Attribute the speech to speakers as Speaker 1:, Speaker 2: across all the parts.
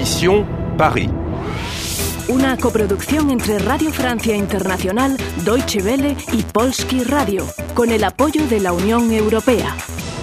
Speaker 1: Mission Paris.
Speaker 2: Una coproducción entre Radio Francia Internacional, Deutsche Welle y Polski Radio, con el apoyo de la Unión Europea.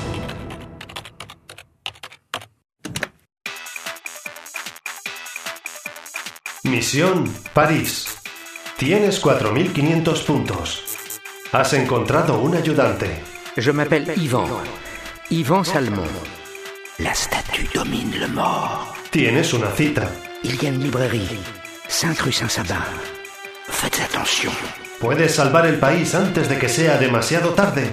Speaker 3: Misión París. Tienes 4.500 puntos. Has encontrado un ayudante.
Speaker 4: Je m'appelle Yvan. Yvan Salmon. La statue domine le mort.
Speaker 3: Tienes una cita.
Speaker 4: Il y a une librairie. 5 rue Saint-Sabin. Faites attention.
Speaker 3: Puedes salvar el país antes de que sea demasiado tarde.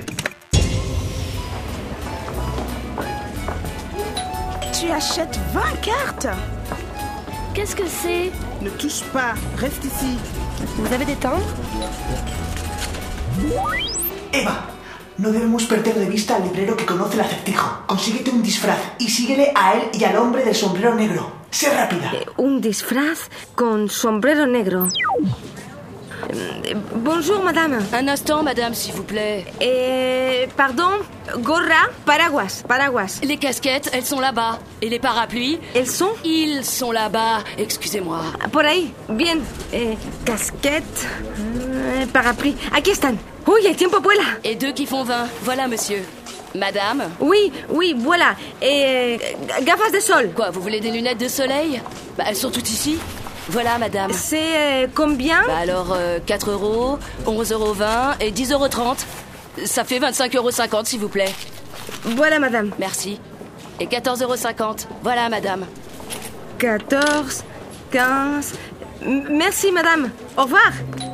Speaker 5: Tu achètes 20 cartes?
Speaker 2: Qu'est-ce que c'est?
Speaker 5: Ne touche pas, reste ici.
Speaker 2: Vous avez des timbres?
Speaker 6: Eva, no debemos perder de vista al librero que conoce el acertijo. Consíguete un disfraz y síguele a él y al hombre del sombrero negro. Sé rápida.
Speaker 7: Un disfraz con sombrero negro. Bonjour, madame.
Speaker 8: Un instant, madame, s'il vous plaît.
Speaker 7: Pardon, gorra, paraguas.
Speaker 8: Les casquettes, elles sont là-bas. Et les parapluies?
Speaker 7: Elles sont?
Speaker 8: Ils sont là-bas. Excusez-moi.
Speaker 7: Por ahí. Bien. Casquette, parapluie. Aquí están. Uy, el tiempo vuela.
Speaker 8: Et 2 qui font 20. Voilà, monsieur. Madame?
Speaker 7: Oui, voilà. Gafas de sol.
Speaker 8: Quoi, vous voulez des lunettes de soleil? Bah, elles sont toutes ici. Voilà, madame.
Speaker 7: C'est combien?
Speaker 8: Bah alors, 4 €, 11,20 € et 10,30 €. Ça fait 25,50 €, s'il vous plaît.
Speaker 7: Voilà, madame.
Speaker 8: Merci. Et 14,50 €. Voilà, madame.
Speaker 7: 14, 15... Merci, madame. Au revoir.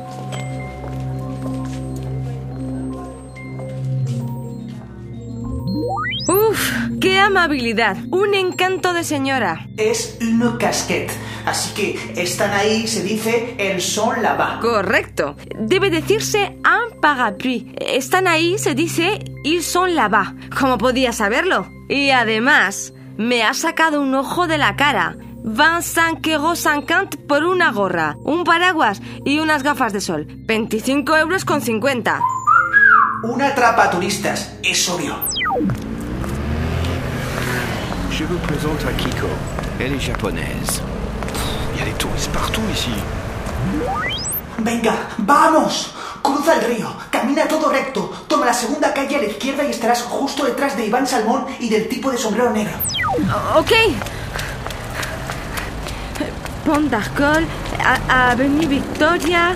Speaker 7: Uf, qué amabilidad. Un encanto de señora.
Speaker 6: Es une casquette. Así que están ahí, se dice, elles sont là-bas.
Speaker 7: Correcto. Debe decirse un parapluie. Están ahí, se dice, ils sont là-bas. ¿Cómo podía saberlo? Y además, me ha sacado un ojo de la cara. 25,50 € por una gorra, un paraguas y unas gafas de sol. 25,50 €.
Speaker 6: Una atrapa turistas, es obvio.
Speaker 1: Je vous présente à Kiko. Elle est japonaise. Il y a des touristes partout ici.
Speaker 6: Venga, vamos. Cruza el río, camina todo recto, toma la segunda calle a la izquierda y estarás justo detrás de Iván Salmón y del tipo de sombrero negro.
Speaker 7: Ok. Pont d'Arcole, Avenue Victoria...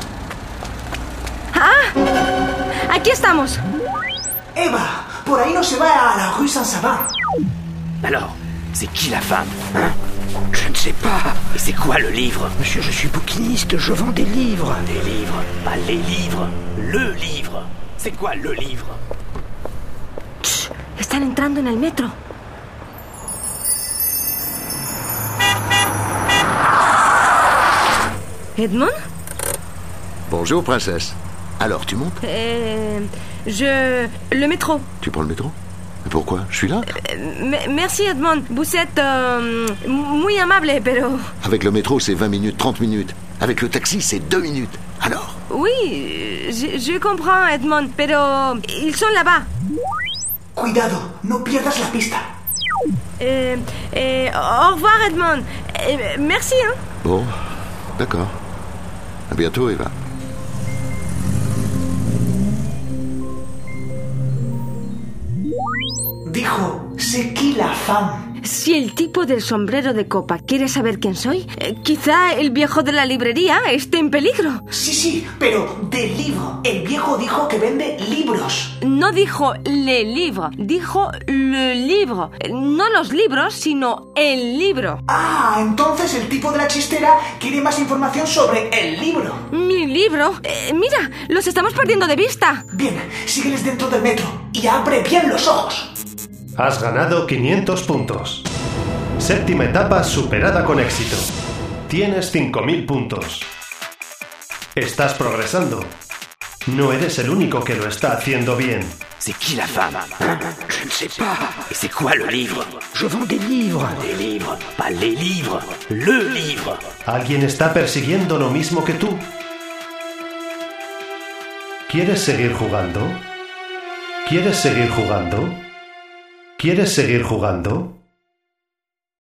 Speaker 7: ¡Ah! ¡Aquí estamos!
Speaker 6: Eva, por ahí no se va a la rue Saint-Sabin.
Speaker 4: Alors, c'est qui la femme, hein? Je ne sais pas. Et c'est quoi le livre? Monsieur, je suis bouquiniste, je vends des livres. Des livres? Pas les livres. Le livre. C'est quoi le livre?
Speaker 7: Chut, están entrando en el metro. Edmond?
Speaker 9: Bonjour, princesse. Alors, tu montes?
Speaker 7: Le métro.
Speaker 9: Tu prends le métro? Pourquoi? Je suis là.
Speaker 7: Merci, Edmond. Vous êtes muy amable, pero...
Speaker 9: Avec le métro, c'est 20 minutes, 30 minutes. Avec le taxi, c'est 2 minutes. Alors?
Speaker 7: Oui, je comprends, Edmond, pero... Ils sont là-bas.
Speaker 6: Cuidado, no pierdas la pista.
Speaker 7: Au revoir, Edmond. Merci, hein.
Speaker 9: Bon, d'accord. À bientôt, Eva.
Speaker 6: Dijo, c'est qui la femme?
Speaker 7: Si el tipo del sombrero de copa quiere saber quién soy, quizá el viejo de la librería esté en peligro.
Speaker 6: Sí, pero del libro. El viejo dijo que vende libros.
Speaker 7: No dijo le livre, dijo le livre. No los libros, sino el libro.
Speaker 6: Ah, entonces el tipo de la chistera quiere más información sobre el libro.
Speaker 7: ¿Mi libro? Mira, los estamos perdiendo de vista.
Speaker 6: Bien, sígueles dentro del metro y abre bien los ojos.
Speaker 3: Has ganado 500 puntos. Séptima etapa superada con éxito. Tienes 5.000 puntos. Estás progresando. No eres el único que lo está haciendo bien.
Speaker 4: C'est qui la femme, hein? Je ne sais pas. Et c'est quoi le livre? Je vends des livres. Des livres, pas les livres. Le livre.
Speaker 3: ¿Alguien está persiguiendo lo mismo que tú? ¿Quieres seguir jugando? ¿Quieres seguir jugando? ¿Quieres seguir jugando?